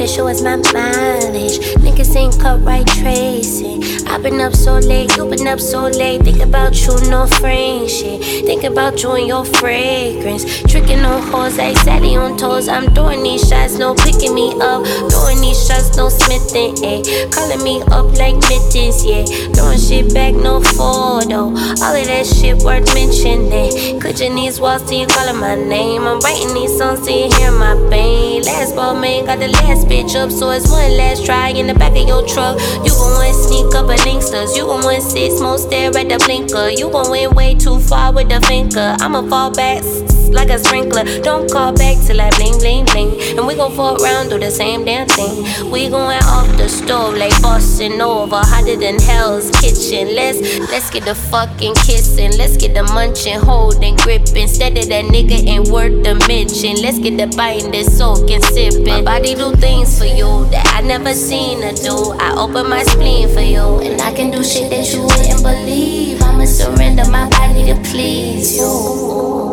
gotta show us my mileage. Niggas ain't cut right tracing. I've been up so late, you been up so late. Think about you, no frame shit. Think about you and your fragrance. Tricking on hoes, like Sally on toes. I'm doing these shots, no picking me up. Doing these shots, no smithing, ayy. Calling me up like mittens, yeah. Throwing shit back, no photo. All of that shit worth mentioning. Clicking these walls till you calling my name. I'm writing these songs till you hear my pain. Last ball man got the last bitch up, so it's one last try in the back of your truck. You gon' want sneak up a linksters. You gon' want 6 more stare at the blinker. You gon' went way too far with the finger. I'ma fall back like a sprinkler. Don't call back till I bling bling bling. And we gon' fuck around, do the same damn thing. We going off the stove like Boston over, hotter than Hell's Kitchen. Let's get the fucking kissing. Let's get the munching, holding, gripping. Instead of that nigga ain't worth the mention. Let's get the biting, the soaking, sipping. My body do things for you that I never seen her do. I open my spleen for you, and I can do shit that you wouldn't believe. I'ma surrender my body to please you.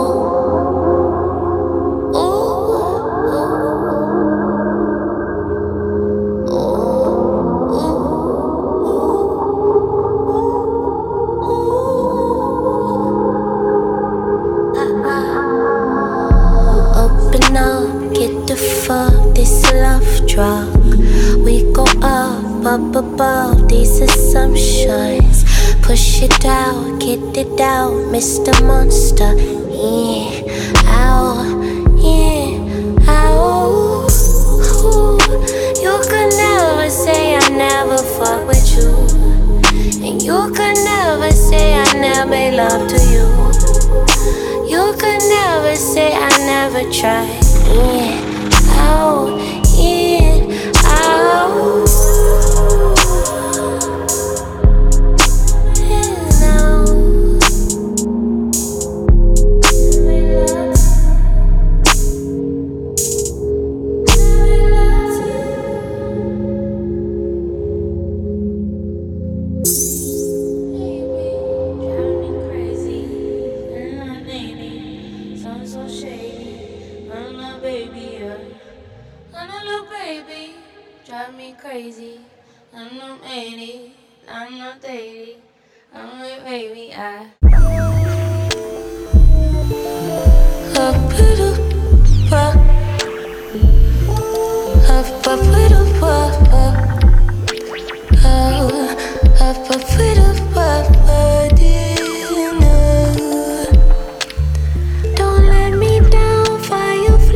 Open up, get the fuck, this a love drug. We go up above these assumptions. Push it out, get it out, Mr. Monster. Yeah, ow, yeah, ow. Ooh. You could never say I never fuck with you, and you could never say I never made love to you. You could never say I never tried. Yeah, ow, yeah, ow. Drive me crazy. I'm no 80, I'm not 80. I'm like, baby, I up it up, don't let me down, fireflies.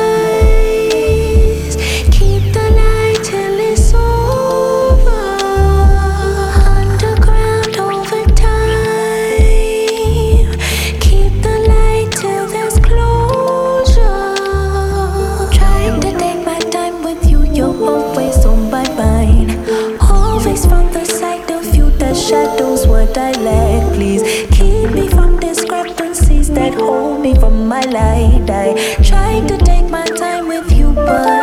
Keep the light till it's over. Underground over time. Keep the light till there's closure. Trying to take my time with you, you're always on my mind. Always from the side of you, the shadows what I lack. Please keep me from discrepancies that hold me from my light. I try to take my time with you, but